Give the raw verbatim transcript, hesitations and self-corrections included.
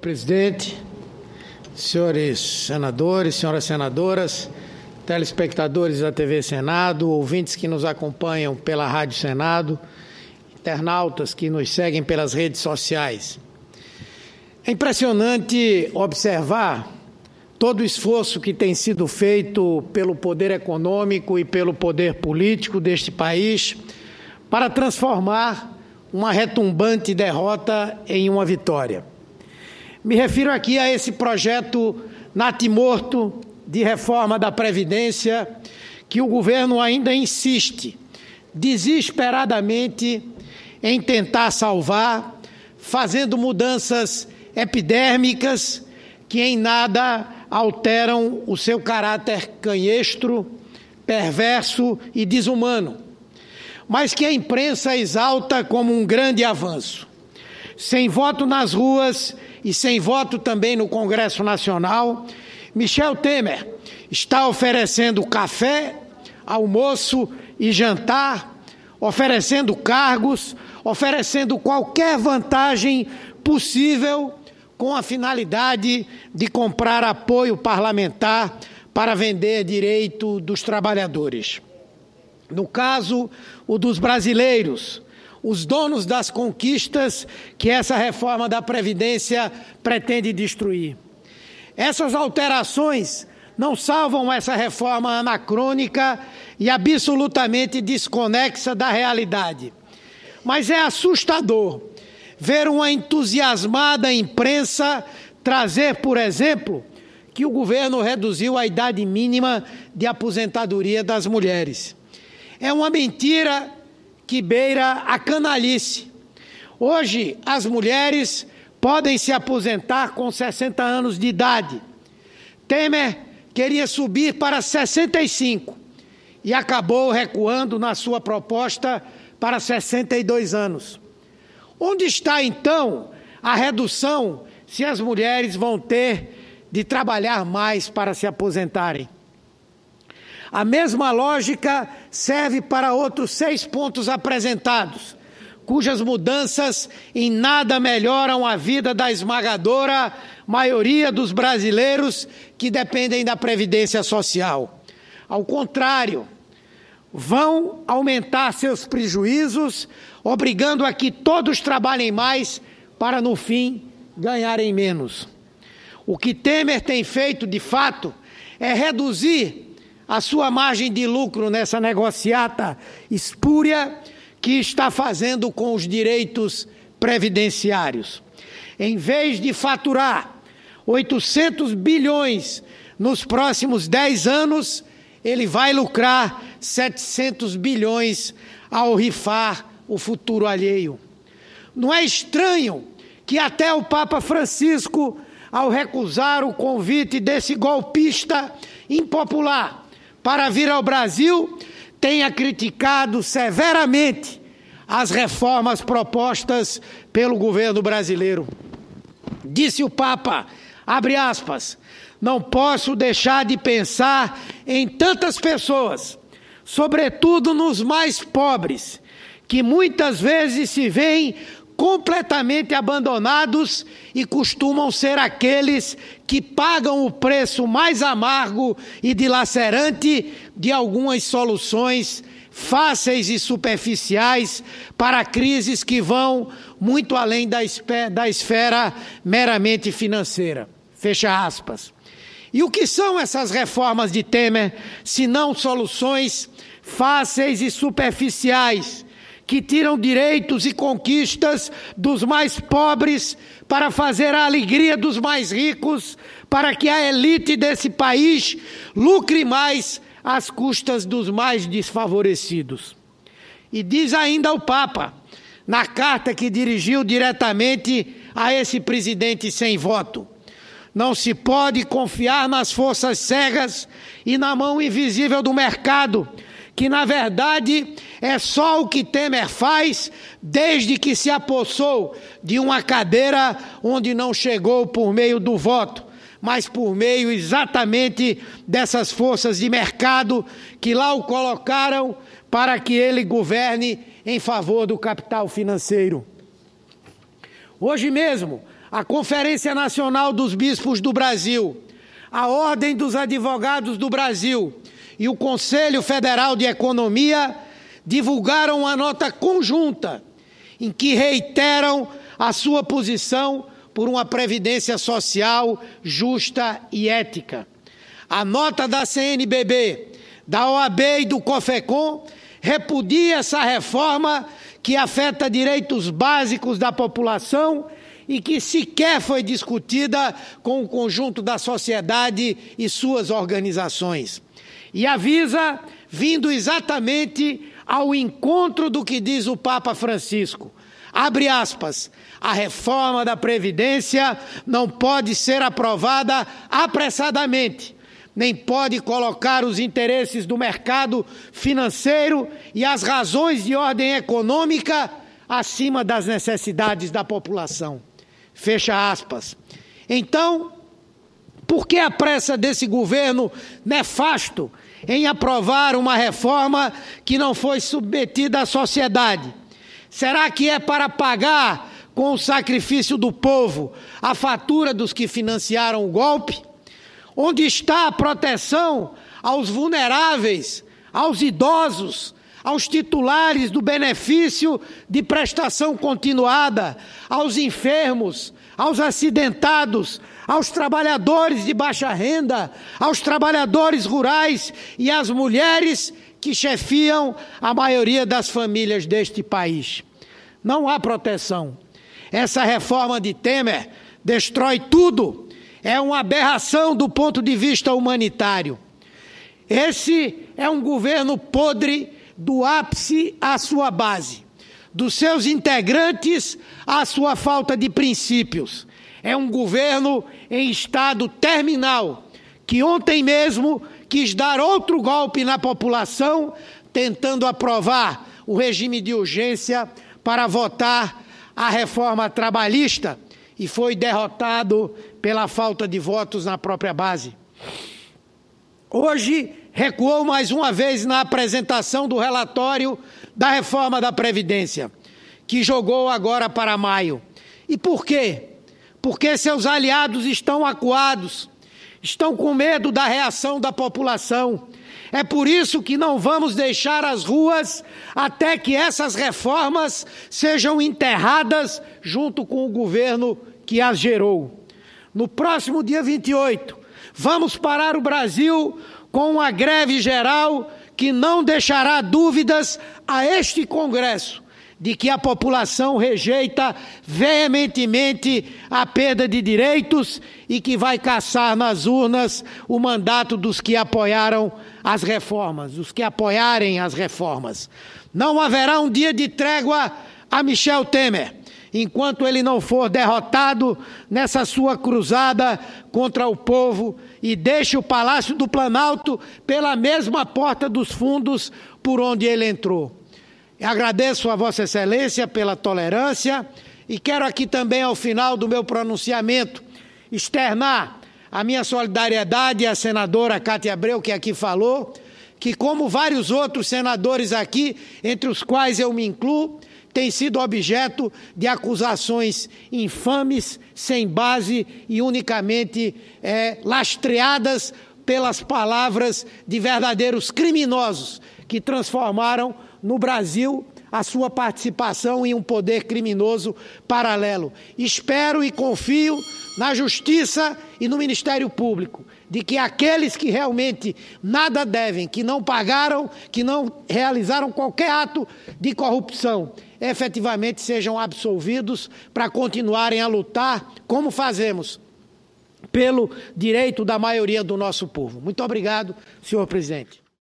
Presidente, senhores senadores, senhoras senadoras, telespectadores da T V Senado, ouvintes que nos acompanham pela Rádio Senado, internautas que nos seguem pelas redes sociais. É impressionante observar todo o esforço que tem sido feito pelo poder econômico e pelo poder político deste país para transformar uma retumbante derrota em uma vitória. Me refiro aqui a esse projeto natimorto de reforma da Previdência que o governo ainda insiste desesperadamente em tentar salvar, fazendo mudanças epidérmicas que em nada alteram o seu caráter canhestro, perverso e desumano, mas que a imprensa exalta como um grande avanço. Sem voto nas ruas e sem voto também no Congresso Nacional, Michel Temer está oferecendo café, almoço e jantar, oferecendo cargos, oferecendo qualquer vantagem possível com a finalidade de comprar apoio parlamentar para vender direito dos trabalhadores. No caso, o dos brasileiros, os donos das conquistas que essa reforma da Previdência pretende destruir. Essas alterações não salvam essa reforma anacrônica e absolutamente desconexa da realidade. Mas é assustador ver uma entusiasmada imprensa trazer, por exemplo, que o governo reduziu a idade mínima de aposentadoria das mulheres. É uma mentira que beira a canalice. Hoje, as mulheres podem se aposentar com sessenta anos de idade. Temer queria subir para sessenta e cinco e acabou recuando na sua proposta para sessenta e dois anos. Onde está, então, a redução se as mulheres vão ter de trabalhar mais para se aposentarem? A mesma lógica serve para outros seis pontos apresentados, cujas mudanças em nada melhoram a vida da esmagadora maioria dos brasileiros que dependem da Previdência Social. Ao contrário, vão aumentar seus prejuízos, obrigando a que todos trabalhem mais para, no fim, ganharem menos. O que Temer tem feito, de fato, é reduzir a sua margem de lucro nessa negociata espúria que está fazendo com os direitos previdenciários. Em vez de faturar oitocentos bilhões nos próximos dez anos, ele vai lucrar setecentos bilhões ao rifar o futuro alheio. Não é estranho que até o Papa Francisco, ao recusar o convite desse golpista impopular para vir ao Brasil, tenha criticado severamente as reformas propostas pelo governo brasileiro. Disse o Papa, abre aspas, não posso deixar de pensar em tantas pessoas, sobretudo nos mais pobres, que muitas vezes se veem completamente abandonados e costumam ser aqueles que pagam o preço mais amargo e dilacerante de algumas soluções fáceis e superficiais para crises que vão muito além da esfera, da esfera meramente financeira. Fecha aspas. E o que são essas reformas de Temer, se não soluções fáceis e superficiais, que tiram direitos e conquistas dos mais pobres para fazer a alegria dos mais ricos, para que a elite desse país lucre mais às custas dos mais desfavorecidos. E diz ainda o Papa, na carta que dirigiu diretamente a esse presidente sem voto, não se pode confiar nas forças cegas e na mão invisível do mercado, que na verdade é só o que Temer faz desde que se apossou de uma cadeira onde não chegou por meio do voto, mas por meio exatamente dessas forças de mercado que lá o colocaram para que ele governe em favor do capital financeiro. Hoje mesmo, a Conferência Nacional dos Bispos do Brasil, a Ordem dos Advogados do Brasil e o Conselho Federal de Economia divulgaram uma nota conjunta em que reiteram a sua posição por uma previdência social justa e ética. A nota da C N B B, da O A B e do COFECOM repudia essa reforma que afeta direitos básicos da população e que sequer foi discutida com o conjunto da sociedade e suas organizações. E avisa, vindo exatamente ao encontro do que diz o Papa Francisco, abre aspas, a reforma da Previdência não pode ser aprovada apressadamente, nem pode colocar os interesses do mercado financeiro e as razões de ordem econômica acima das necessidades da população. Fecha aspas. Então, por que a pressa desse governo nefasto em aprovar uma reforma que não foi submetida à sociedade? Será que é para pagar com o sacrifício do povo a fatura dos que financiaram o golpe? Onde está a proteção aos vulneráveis, aos idosos, aos titulares do benefício de prestação continuada, aos enfermos, aos acidentados, aos trabalhadores de baixa renda, aos trabalhadores rurais e às mulheres que chefiam a maioria das famílias deste país? Não há proteção. Essa reforma de Temer destrói tudo. É uma aberração do ponto de vista humanitário. Esse é um governo podre do ápice à sua base, dos seus integrantes à sua falta de princípios. É um governo em estado terminal, que ontem mesmo quis dar outro golpe na população, tentando aprovar o regime de urgência para votar a reforma trabalhista, e foi derrotado pela falta de votos na própria base. Hoje, recuou mais uma vez na apresentação do relatório da reforma da Previdência, que jogou agora para maio. E por quê? Porque seus aliados estão acuados, estão com medo da reação da população. É por isso que não vamos deixar as ruas até que essas reformas sejam enterradas junto com o governo que as gerou. No próximo dia vinte e oito, vamos parar o Brasil com uma greve geral que não deixará dúvidas a este Congresso de que a população rejeita veementemente a perda de direitos e que vai caçar nas urnas o mandato dos que apoiaram as reformas, dos que apoiarem as reformas. Não haverá um dia de trégua a Michel Temer, enquanto ele não for derrotado nessa sua cruzada contra o povo e deixe o Palácio do Planalto pela mesma porta dos fundos por onde ele entrou. Eu agradeço a Vossa Excelência pela tolerância e quero aqui também, ao final do meu pronunciamento, externar a minha solidariedade à senadora Cátia Abreu, que aqui falou, que, como vários outros senadores aqui, entre os quais eu me incluo, tem sido objeto de acusações infames, sem base e unicamente é, lastreadas pelas palavras de verdadeiros criminosos que transformaram no Brasil a sua participação em um poder criminoso paralelo. Espero e confio na Justiça e no Ministério Público, de que aqueles que realmente nada devem, que não pagaram, que não realizaram qualquer ato de corrupção, efetivamente sejam absolvidos para continuarem a lutar, como fazemos, pelo direito da maioria do nosso povo. Muito obrigado, senhor presidente.